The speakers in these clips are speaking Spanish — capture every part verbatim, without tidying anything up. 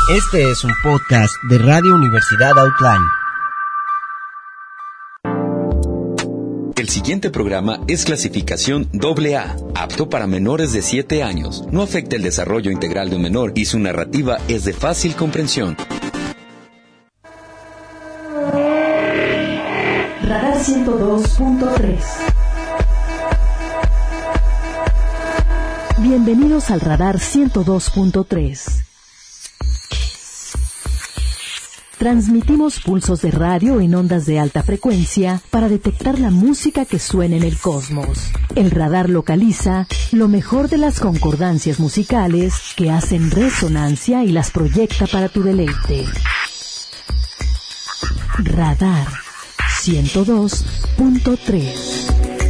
Este es un podcast de Radio Universidad Outline. El siguiente programa es clasificación doble A, apto para menores de siete años. No afecta el desarrollo integral de un menor y su narrativa es de fácil comprensión. Radar ciento dos punto tres. Bienvenidos al Radar ciento dos punto tres. Transmitimos pulsos de radio en ondas de alta frecuencia para detectar la música que suena en el cosmos. El radar localiza lo mejor de las concordancias musicales que hacen resonancia y las proyecta para tu deleite. Radar ciento dos punto tres.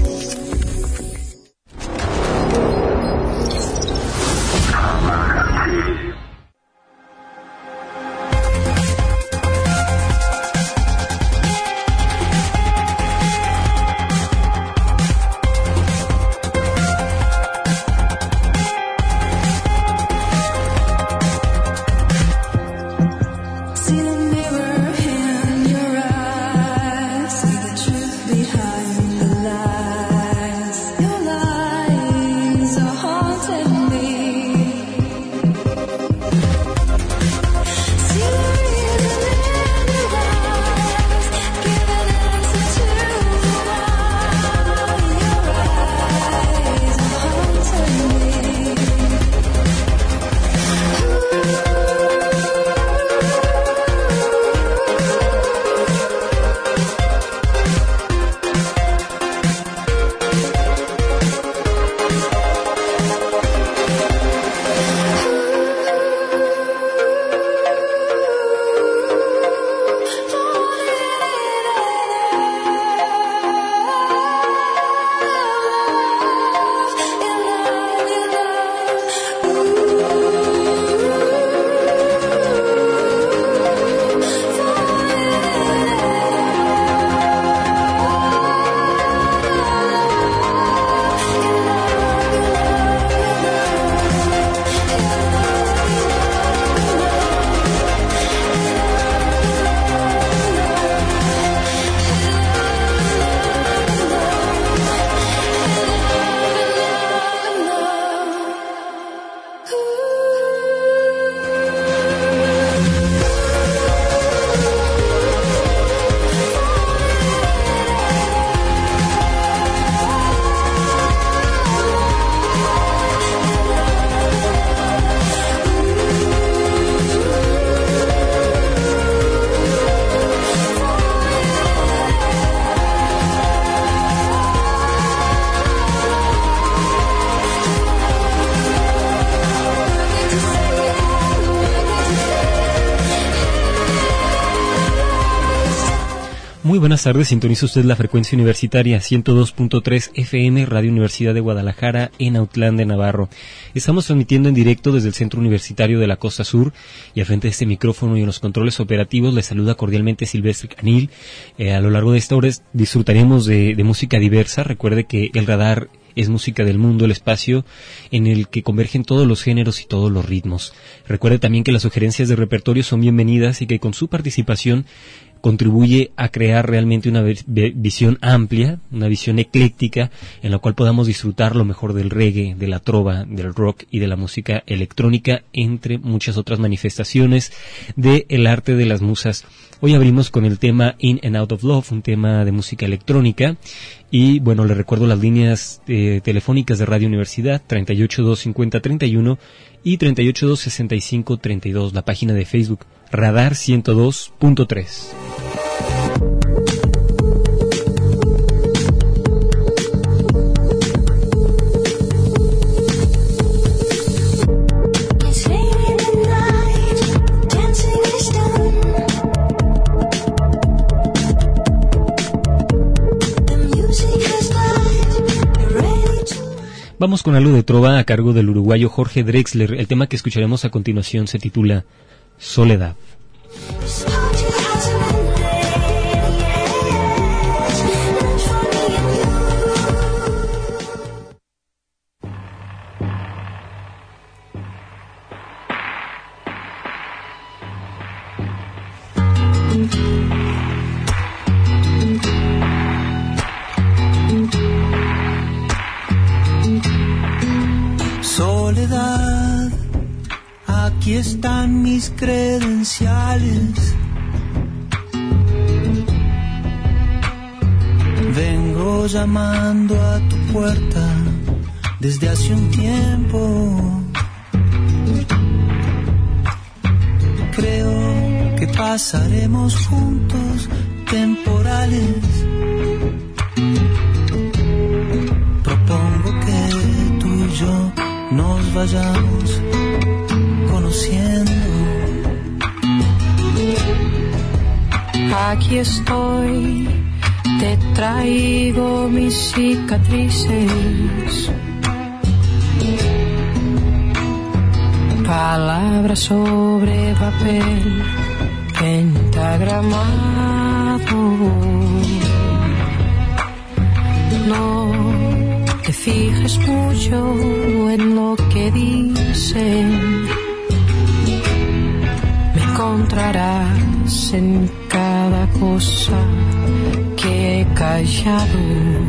Muy buenas tardes, sintoniza usted la frecuencia universitaria ciento dos punto tres F M, Radio Universidad de Guadalajara, en Autlán de Navarro. Estamos transmitiendo en directo desde el Centro Universitario de la Costa Sur, y al frente de este micrófono y en los controles operativos les saluda cordialmente Silvestre Canil. Eh, a lo largo de esta hora disfrutaremos de, de música diversa. Recuerde que el radar es música del mundo, el espacio en el que convergen todos los géneros y todos los ritmos. Recuerde también que las sugerencias de repertorio son bienvenidas y que con su participación contribuye a crear realmente una visión amplia, una visión ecléctica, en la cual podamos disfrutar lo mejor del reggae, de la trova, del rock y de la música electrónica, entre muchas otras manifestaciones del arte de las musas. Hoy abrimos con el tema In and Out of Love, un tema de música electrónica, y bueno, les recuerdo las líneas eh, telefónicas de Radio Universidad, treinta y ocho, dos cincuenta, treinta y uno y treinta y ocho, dos sesenta y cinco, treinta y dos, la página de Facebook Radar ciento dos punto tres. Vamos con algo de trova a cargo del uruguayo Jorge Drexler. El tema que escucharemos a continuación se titula Soledad. Soledad, aquí están mis credenciales. Vengo llamando a tu puerta desde hace un tiempo. Creo que pasaremos juntos temporales. Propongo que tú y yo nos vayamos conociendo. Aquí estoy, te traigo mis cicatrices, palabras sobre papel pentagramado. No te fijes mucho en lo que dicen, me encontrarás en cada cosa que he callado.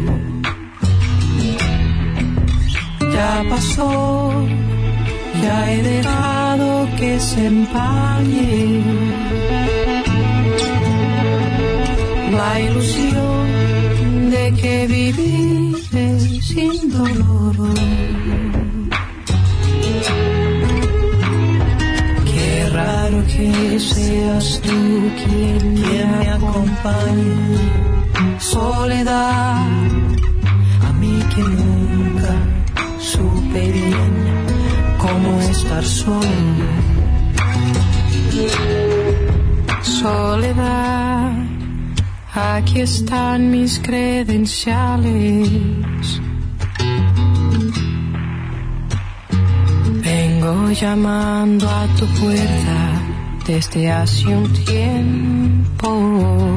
Ya pasó, ya he dejado que se empañe la ilusión de que viviré sin dolor. Qué raro que seas tú quien, quien me acompañe. Soledad, a mí que nunca supe bien cómo estar solo. Soledad, aquí están mis credenciales. Vengo llamando a tu puerta desde hace un tiempo.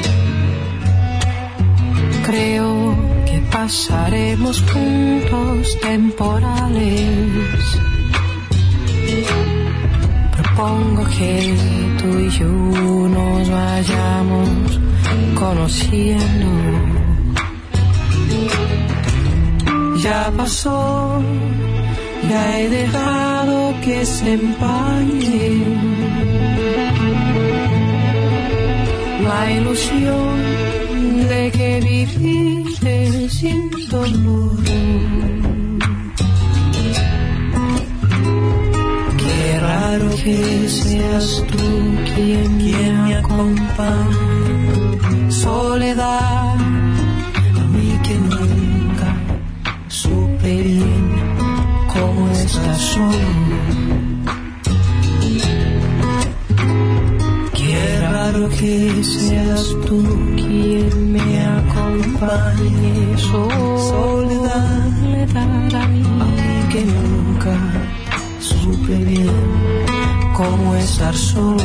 Creo que pasaremos juntos temporales. Propongo que tú y yo nos vayamos conociendo. Ya pasó, ya he dejado que se empañe la ilusión de que viviste sin dolor. Qué raro que seas tú quien, quien me acompañe. Soledad, a mí que nunca supe bien cómo estás solo. Qué raro que seas tú quien me acompañe. Soledad, a mí que nunca supe bien cómo estar solo.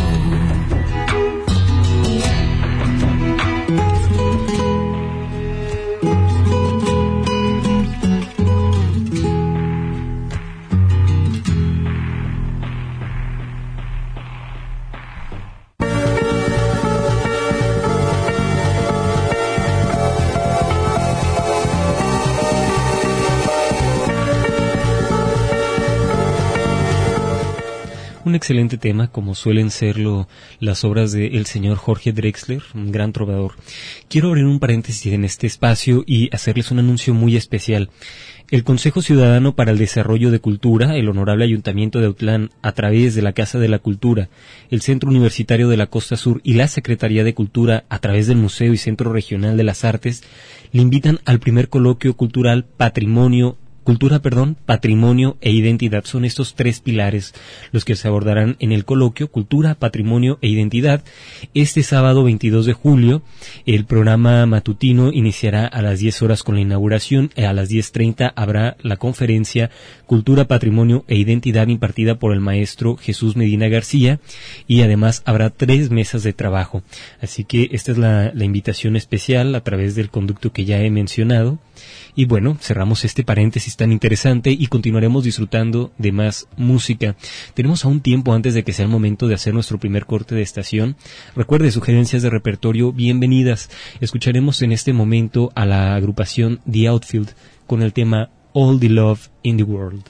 Un excelente tema, como suelen serlo las obras del señor Jorge Drexler, un gran trovador. Quiero abrir un paréntesis en este espacio y hacerles un anuncio muy especial. El Consejo Ciudadano para el Desarrollo de Cultura, el Honorable Ayuntamiento de Autlán, a través de la Casa de la Cultura, el Centro Universitario de la Costa Sur y la Secretaría de Cultura, a través del Museo y Centro Regional de las Artes, le invitan al primer coloquio cultural Patrimonio Cultura, perdón, patrimonio e identidad. Son estos tres pilares los que se abordarán en el coloquio Cultura, Patrimonio e Identidad. Este sábado veintidós de julio, el programa matutino iniciará a las diez horas con la inauguración. A las diez treinta habrá la conferencia Cultura, Patrimonio e Identidad impartida por el maestro Jesús Medina García, y además habrá tres mesas de trabajo. Así que esta es la, la invitación especial a través del conducto que ya he mencionado. Y bueno, cerramos este paréntesis tan interesante y continuaremos disfrutando de más música. Tenemos aún tiempo antes de que sea el momento de hacer nuestro primer corte de estación. Recuerde, sugerencias de repertorio bienvenidas. Escucharemos en este momento a la agrupación The Outfield con el tema All the Love in the World.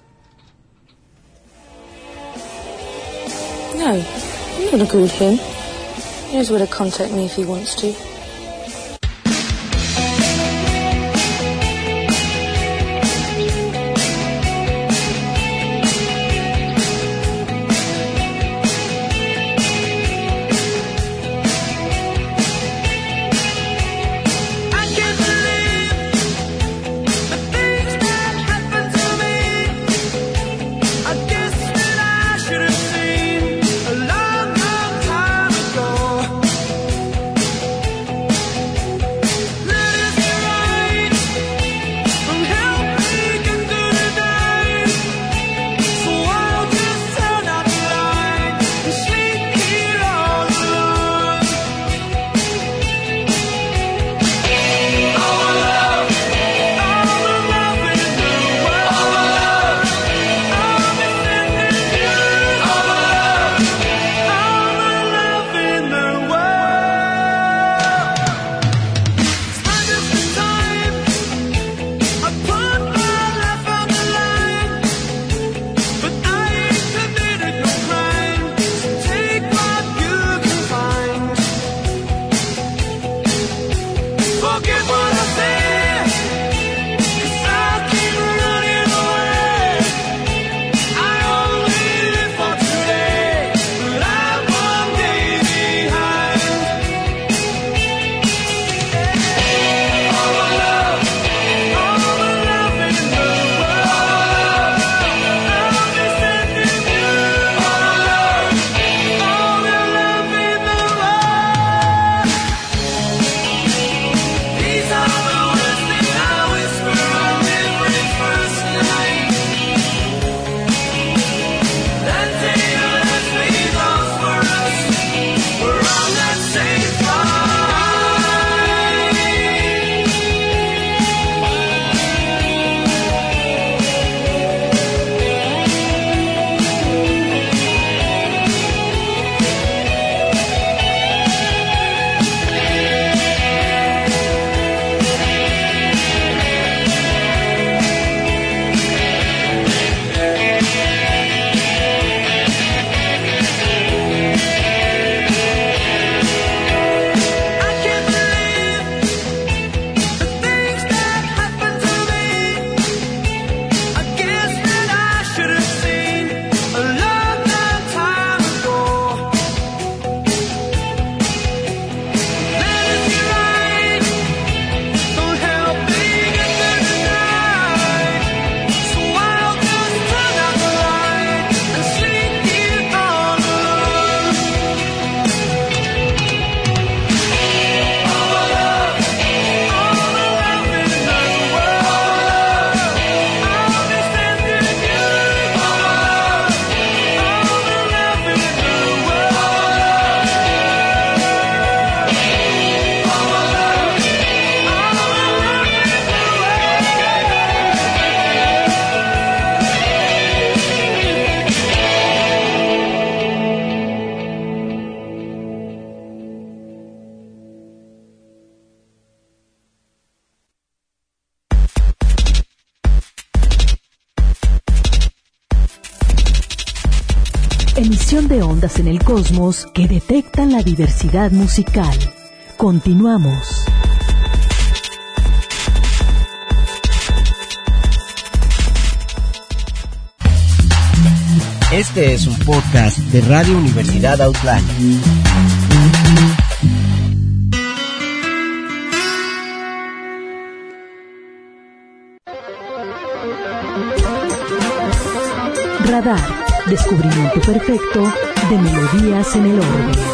No, you want to call him. He knows where to contact me if he wants to. Emisión de ondas en el cosmos que detectan la diversidad musical. Continuamos. Este es un podcast de Radio Universidad Outline. Radar, descubrimiento perfecto de melodías en el orden.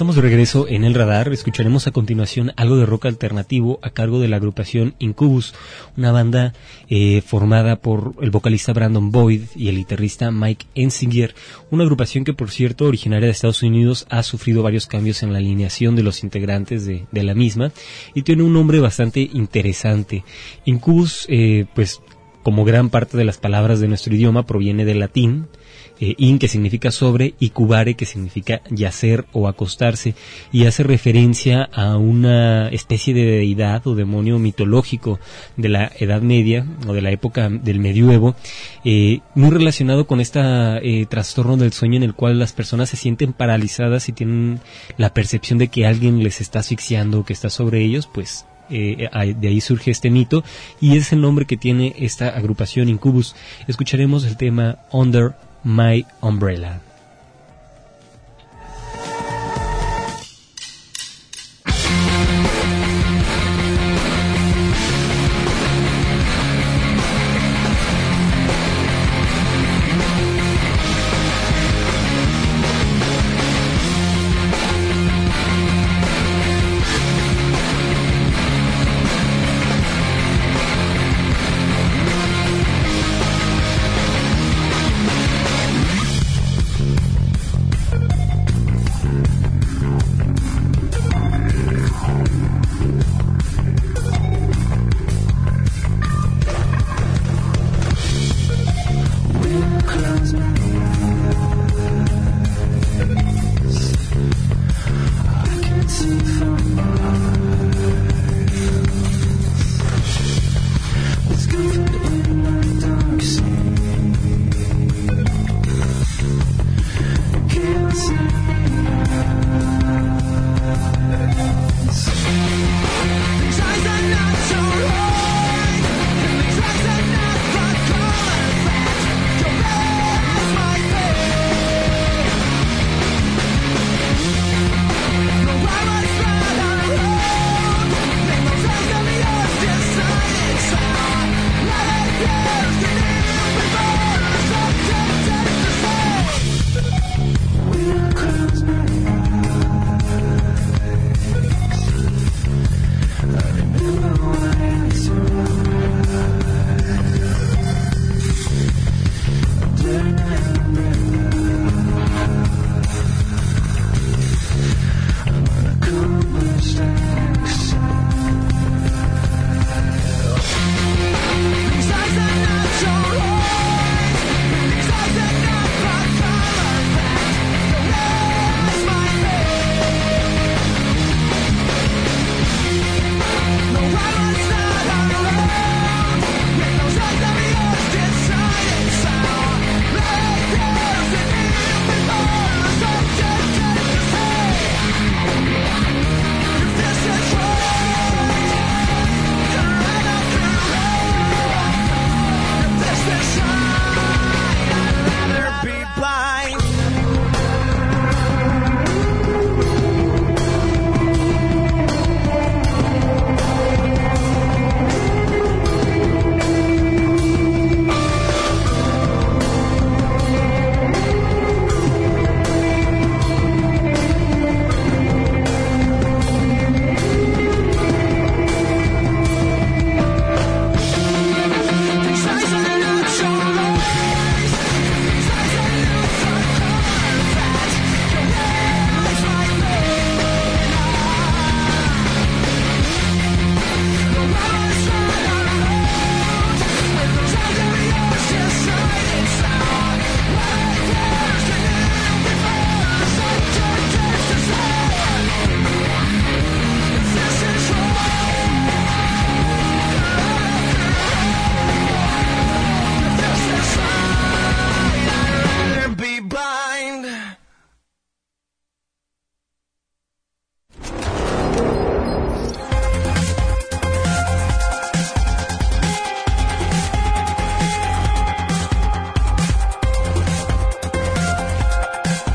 Estamos de regreso en El Radar. Escucharemos a continuación algo de rock alternativo a cargo de la agrupación Incubus, una banda eh, formada por el vocalista Brandon Boyd y el guitarrista Mike Ensinger, una agrupación que, por cierto, originaria de Estados Unidos, ha sufrido varios cambios en la alineación de los integrantes de, de la misma y tiene un nombre bastante interesante. Incubus, eh, pues como gran parte de las palabras de nuestro idioma, proviene del latín, Eh, in, que significa sobre, y cubare, que significa yacer o acostarse, y hace referencia a una especie de deidad o demonio mitológico de la Edad Media o de la época del medioevo, eh, muy relacionado con este eh, trastorno del sueño en el cual las personas se sienten paralizadas y tienen la percepción de que alguien les está asfixiando, que está sobre ellos. Pues Eh, de ahí surge este mito y es el nombre que tiene esta agrupación Incubus. Escucharemos el tema Under My Umbrella.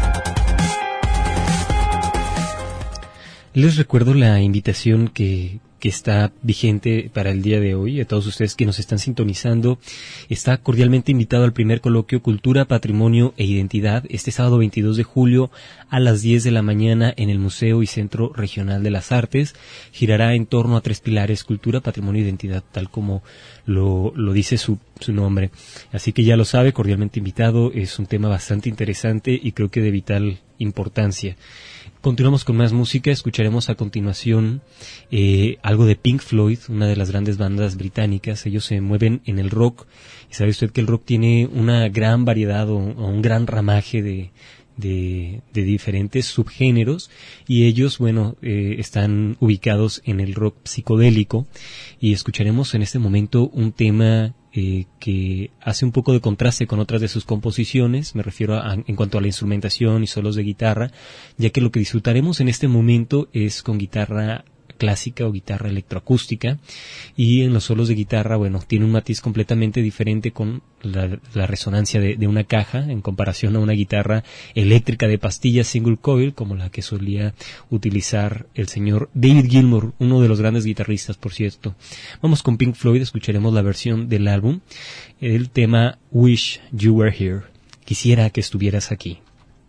Les recuerdo la invitación que que está vigente para el día de hoy. A todos ustedes que nos están sintonizando, está cordialmente invitado al primer coloquio Cultura, Patrimonio e Identidad este sábado veintidós de julio a las diez de la mañana en el Museo y Centro Regional de las Artes. Girará en torno a tres pilares: cultura, patrimonio e identidad, tal como lo, lo dice su, su nombre. Así que ya lo sabe, cordialmente invitado. Es un tema bastante interesante y creo que de vital importancia. Continuamos con más música. Escucharemos a continuación eh, algo de Pink Floyd, una de las grandes bandas británicas. Ellos se mueven en el rock, y sabe usted que el rock tiene una gran variedad o, o un gran ramaje de, de, de diferentes subgéneros, y ellos, bueno, eh, están ubicados en el rock psicodélico, y escucharemos en este momento un tema Eh, que hace un poco de contraste con otras de sus composiciones. Me refiero a, en cuanto a la instrumentación y solos de guitarra, ya que lo que disfrutaremos en este momento es con guitarra clásica o guitarra electroacústica, y en los solos de guitarra, bueno, tiene un matiz completamente diferente con la, la resonancia de, de una caja en comparación a una guitarra eléctrica de pastillas single coil como la que solía utilizar el señor David Gilmour, uno de los grandes guitarristas, por cierto. Vamos con Pink Floyd, escucharemos la versión del álbum, el tema Wish You Were Here, quisiera que estuvieras aquí.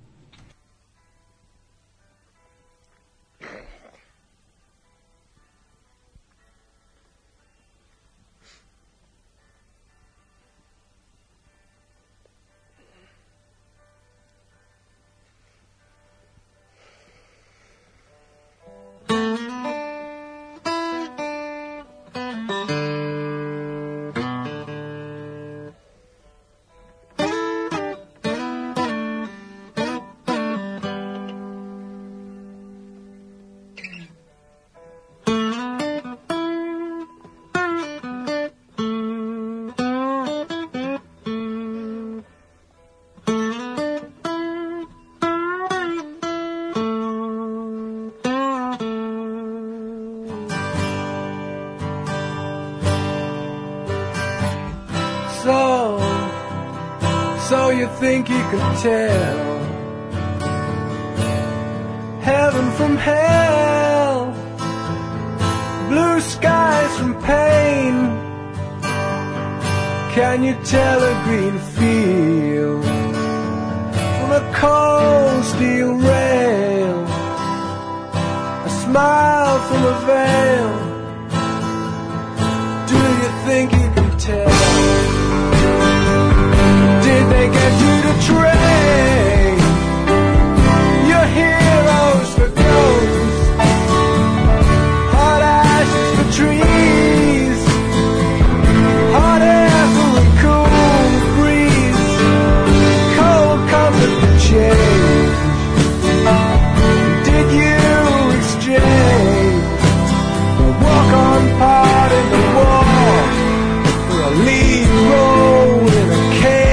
Think you could tell heaven from hell, blue skies from pain. Can you tell a green field from a cold steel rail, a smile from a veil? Do you think you can tell? Did they get you to trade your heroes for ghosts, hot ashes for trees, hot air for a cool breeze, cold comfort for change? Did you exchange a walk-on part in the wall for a lead role in a cage?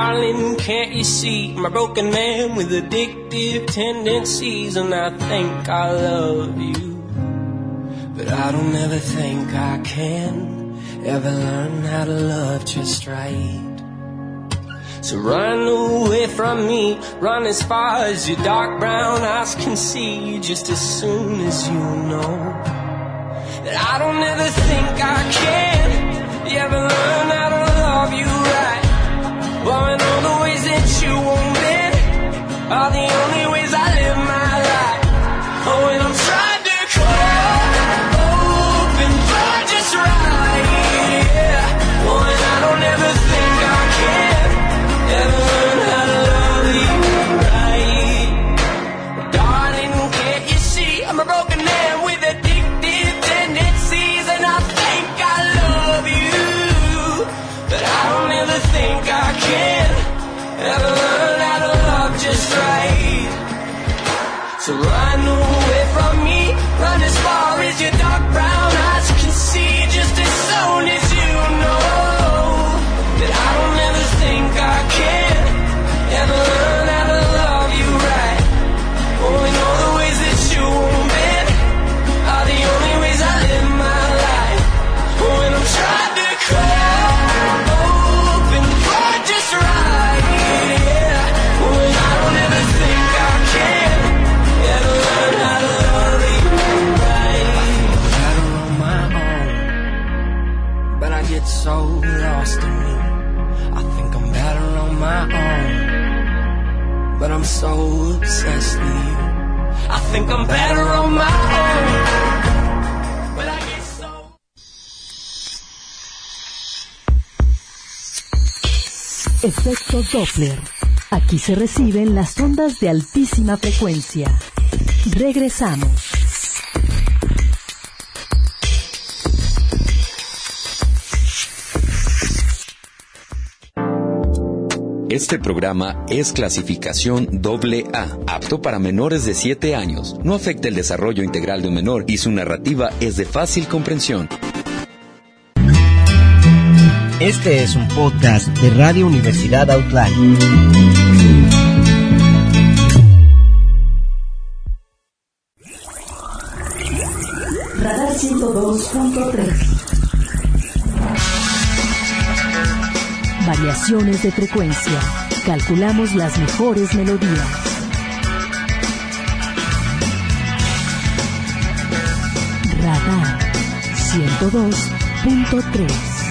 Darling, can't you see I'm a broken man with addictive tendencies, and I think I love you, but I don't ever think I can ever learn how to love just right. So run away from me, run as far as your dark brown eyes can see, just as soon as you know that I don't ever think I can ever learn how to love you right. Well, and all the ways that you want me are the only ways I live my life. Oh, and I'm trying to cut open but just right, yeah. Well, and I don't ever think I can ever learn how to love you right. Darling, can't you see I'm a broken man with addictive tendencies, and I think I love you, but I don't ever think I can ever learn how to love just right. So run away from me, run as far as your dark brown eyes can see, just as soon as you know that I don't ever think I can ever learn how to love you right. Oh, and all the ways that you want me are the only ways I live my life. Oh, and I'm trying to cut open but just right, yeah. Oh, and I don't ever think I can ever learn how to love you right. Better on my own, but I get so lost in me. I think I'm better on my own, but I'm so obsessed with you. I think I'm better on my own, but I get so... Efecto Doppler. Aquí se reciben las ondas de altísima frecuencia. Regresamos. Este programa es clasificación doble A, apto para menores de siete años. No afecta el desarrollo integral de un menor y su narrativa es de fácil comprensión. Este es un podcast de Radio Universidad Outline. Radar ciento dos punto tres. Variaciones de frecuencia. Calculamos las mejores melodías. Radar ciento dos punto tres.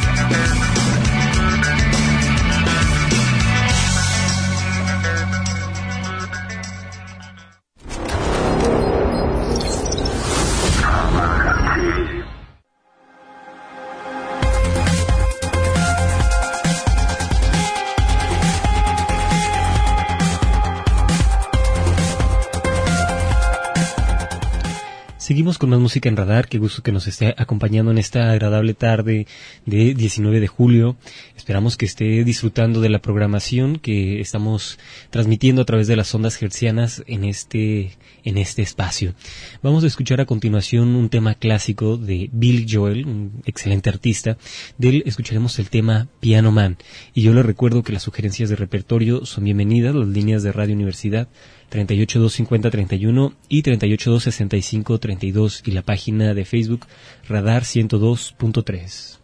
Seguimos con más música en Radar. Qué gusto que nos esté acompañando en esta agradable tarde de diecinueve de julio. Esperamos que esté disfrutando de la programación que estamos transmitiendo a través de las ondas hertzianas en este, en este espacio. Vamos a escuchar a continuación un tema clásico de Billy Joel, un excelente artista. De él escucharemos el tema Piano Man. Y yo les recuerdo que las sugerencias de repertorio son bienvenidas. Las líneas de Radio Universidad treinta y ocho dos cincuenta treinta y uno y treinta y ocho dos sesenta y cinco treinta y dos y la página de Facebook Radar ciento dos punto tres.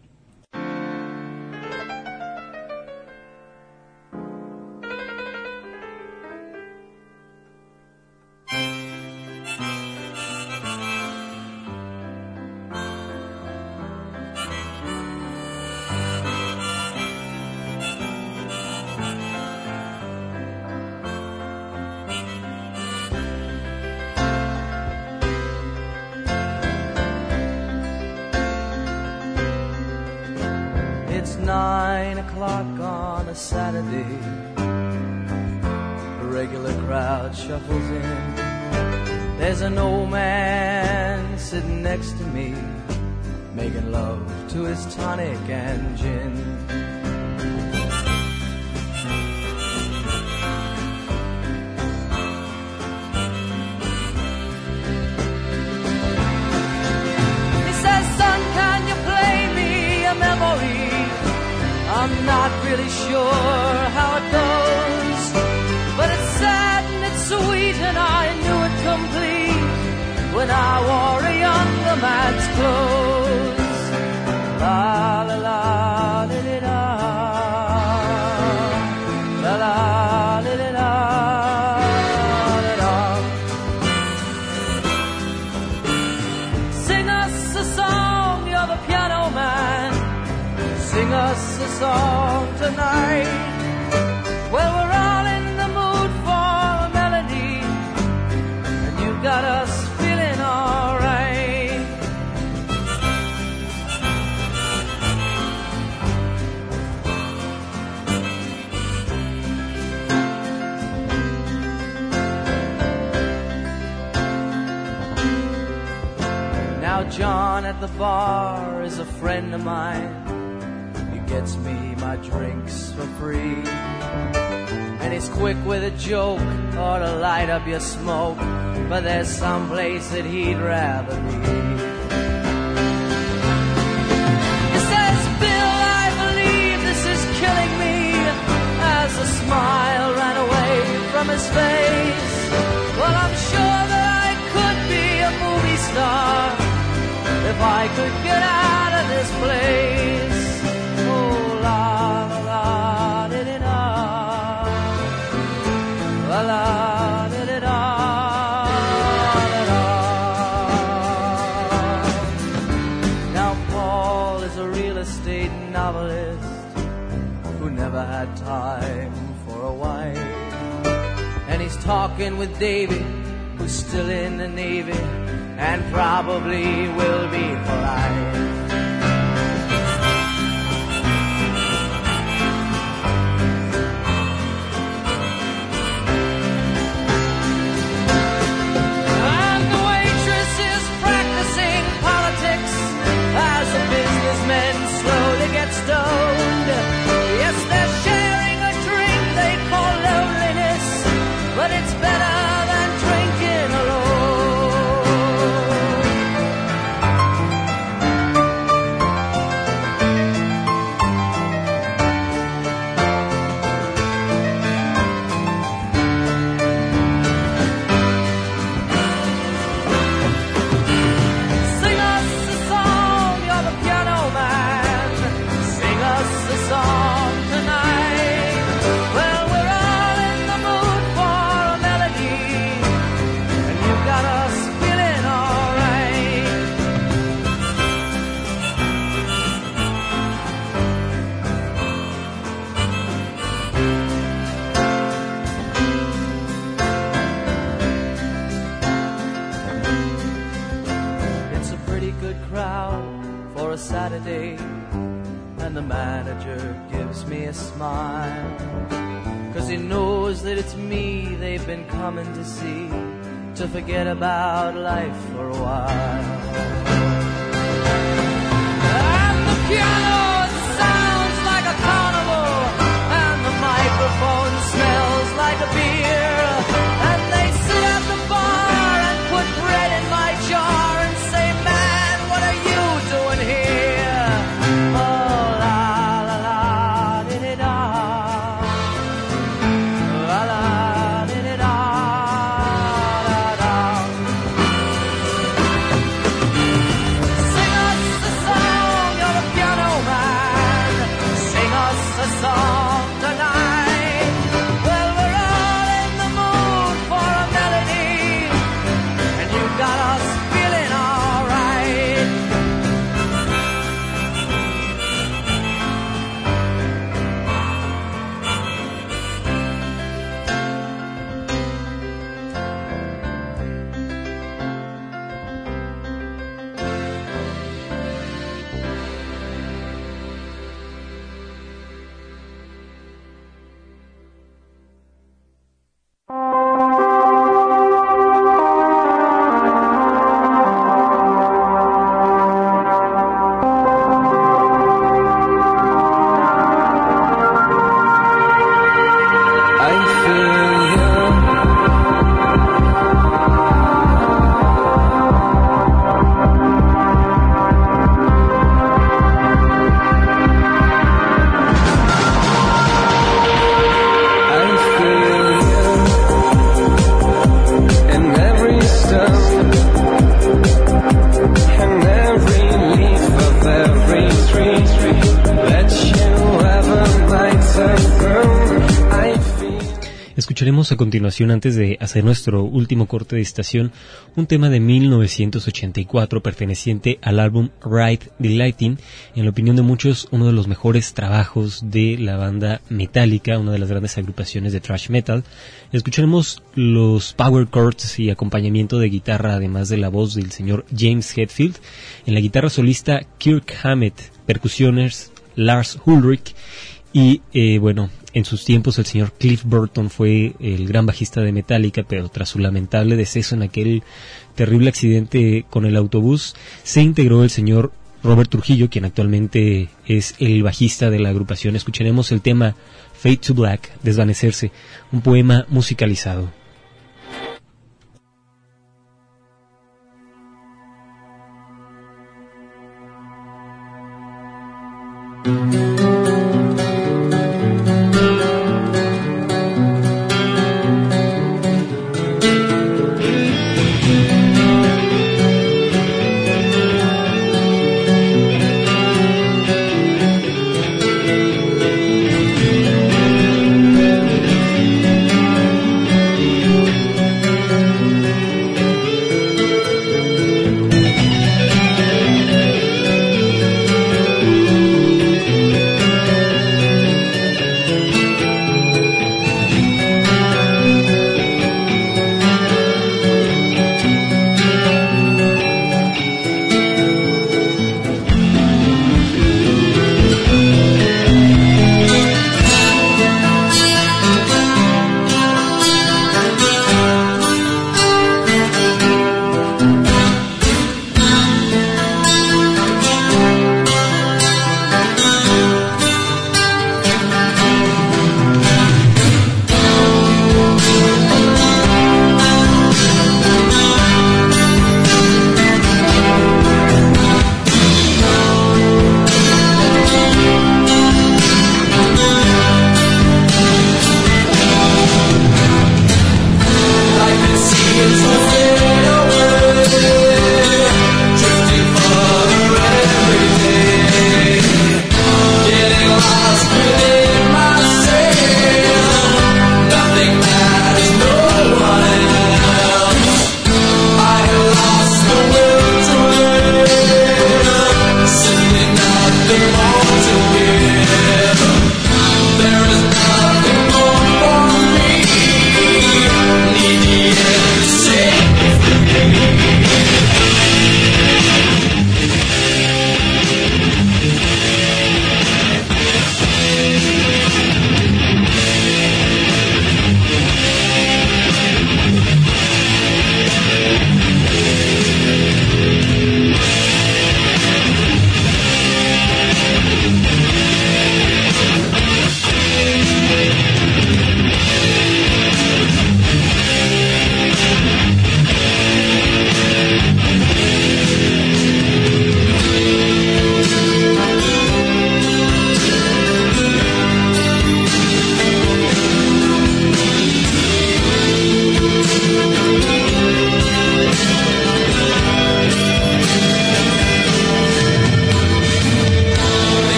Nine o'clock on a Saturday, a regular crowd shuffles in. There's an old man sitting next to me, making love to his tonic and gin. He says, son, can you play me a memory? I'm not really sure how it goes, but it's sad and it's sweet and I knew it complete when I wore a younger man's clothes. La la la li li la, la la li li la, la la. Sing us a song, you're the piano man. Sing us a song tonight. Well, we're all in the mood for a melody, and you got us feeling alright. Now John at the bar is a friend of mine. Gets me my drinks for free, and he's quick with a joke or to light up your smoke, but there's some place that he'd rather be. He says, Bill, I believe this is killing me, as a smile ran away from his face. Well, I'm sure that I could be a movie star if I could get out of this place. Now Paul is a real estate novelist who never had time for a wife, and he's talking with Davy, who's still in the Navy and probably will be for life. Stoned. Yes, they're sharing a drink they call loneliness, but it's better than drinking Sing us a song, you're the piano man. Sing us a song tonight. Well, we're all in the mood for a melody, and you got us feeling alright. It's a pretty good crowd for a Saturday, and the manager gives me a smile, 'cause he knows that it's me they've been coming to see, to forget about life for a while. And the piano sounds like a carnival, and the microphone smells like a beer, and they sit at the bar and put bread in my jar and say, man, what are you doing here? Oh, la la la di di da, la la di di da, da da. Sing us a song, you're the piano man. Sing us a song tonight. Well, we're all in the mood for a melody, and you got us feeling alright. Escucharemos a continuación, antes de hacer nuestro último corte de estación, un tema de mil novecientos ochenta y cuatro perteneciente al álbum Ride the Lightning, en la opinión de muchos uno de los mejores trabajos de la banda Metallica, una de las grandes agrupaciones de thrash metal. Escucharemos los power chords y acompañamiento de guitarra, además de la voz del señor James Hetfield, en la guitarra solista Kirk Hammett, percusiones Lars Ulrich y eh, bueno, en sus tiempos el señor Cliff Burton fue el gran bajista de Metallica, pero tras su lamentable deceso en aquel terrible accidente con el autobús, se integró el señor Robert Trujillo, quien actualmente es el bajista de la agrupación. Escucharemos el tema Fade to Black, Desvanecerse, un poema musicalizado.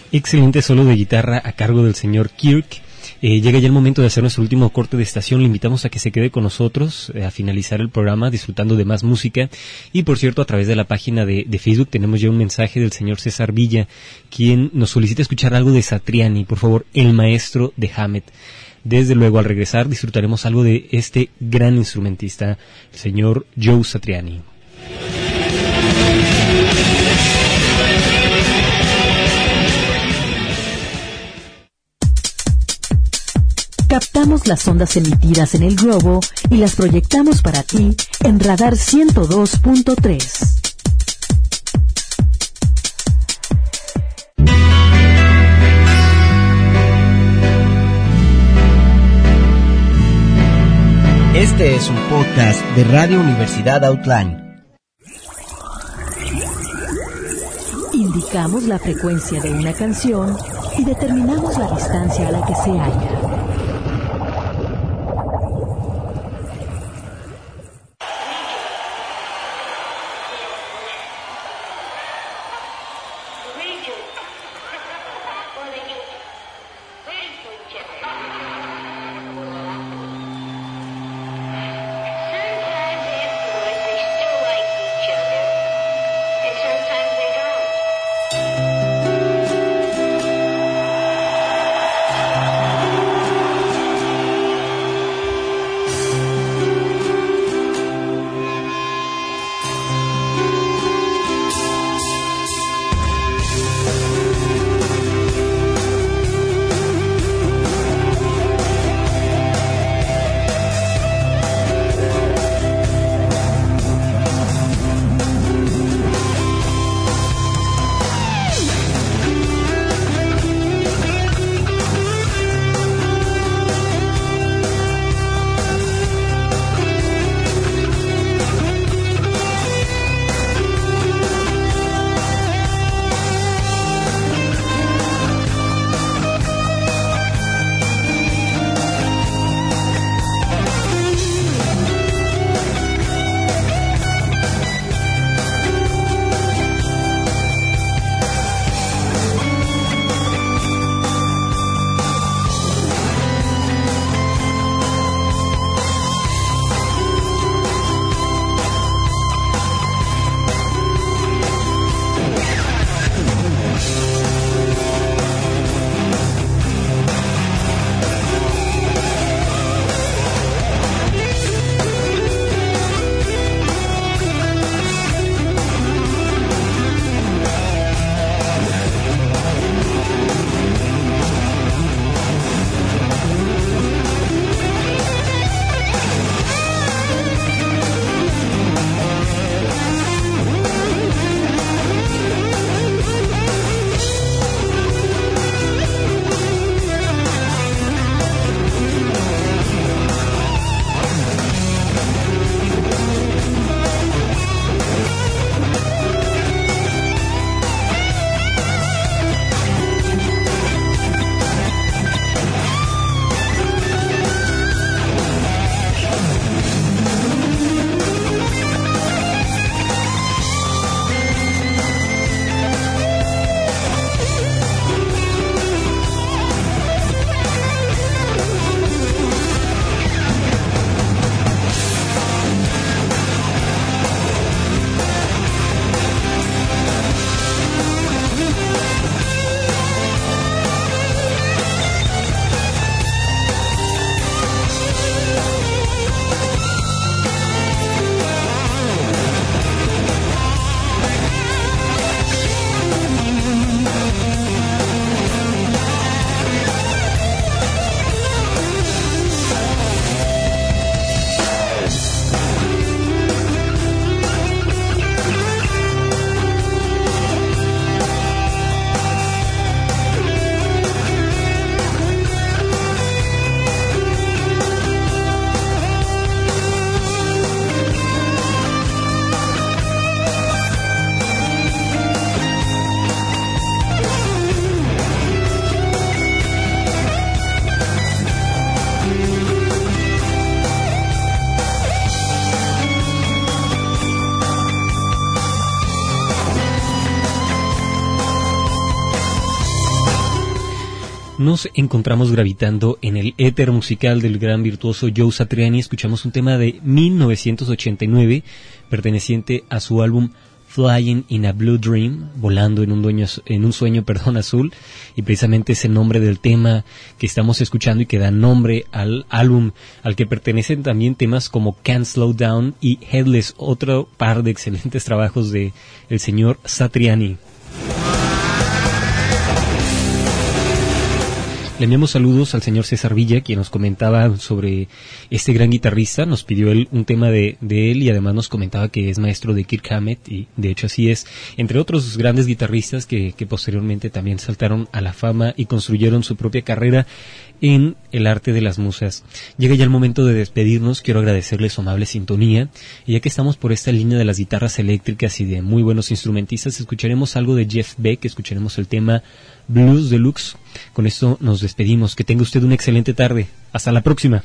Excelente solo de guitarra a cargo del señor Kirk. Eh, llega ya el momento de hacer nuestro último corte de estación. Le invitamos a que se quede con nosotros eh, a finalizar el programa disfrutando de más música. Y por cierto, a través de la página de, de Facebook tenemos ya un mensaje del señor César Villa, quien nos solicita escuchar algo de Satriani, por favor, el maestro de Hammett. Desde luego, al regresar disfrutaremos algo de este gran instrumentista, el señor Joe Satriani. Captamos las ondas emitidas en el globo y las proyectamos para ti en Radar ciento dos punto tres. Este es un podcast de Radio Universidad Outline. Indicamos la frecuencia de una canción y determinamos la distancia a la que se halla. Sometimes they don't. Nos encontramos gravitando en el éter musical del gran virtuoso Joe Satriani. Escuchamos un tema de mil novecientos ochenta y nueve perteneciente a su álbum Flying in a Blue Dream, volando en un, dueño, en un sueño perdón, azul, y precisamente es el nombre del tema que estamos escuchando y que da nombre al álbum, al que pertenecen también temas como Can't Slow Down y Headless, otro par de excelentes trabajos de el señor Satriani. Le enviamos saludos al señor César Villa, quien nos comentaba sobre este gran guitarrista. Nos pidió él un tema de, de él y además nos comentaba que es maestro de Kirk Hammett, y de hecho así es, entre otros grandes guitarristas que, que posteriormente también saltaron a la fama y construyeron su propia carrera en el arte de las musas. Llega ya el momento de despedirnos. Quiero agradecerles su amable sintonía, y ya que estamos por esta línea de las guitarras eléctricas y de muy buenos instrumentistas, escucharemos algo de Jeff Beck, escucharemos el tema Blues Deluxe. Con esto nos despedimos. Que tenga usted una excelente tarde. Hasta la próxima.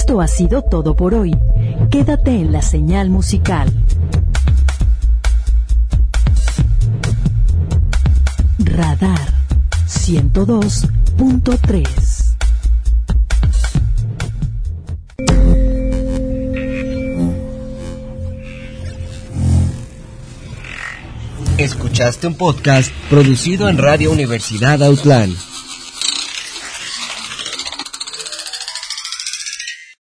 Esto ha sido todo por hoy. Quédate en la señal musical. Radar ciento dos punto tres. Escuchaste un podcast producido en Radio Universidad Autlán.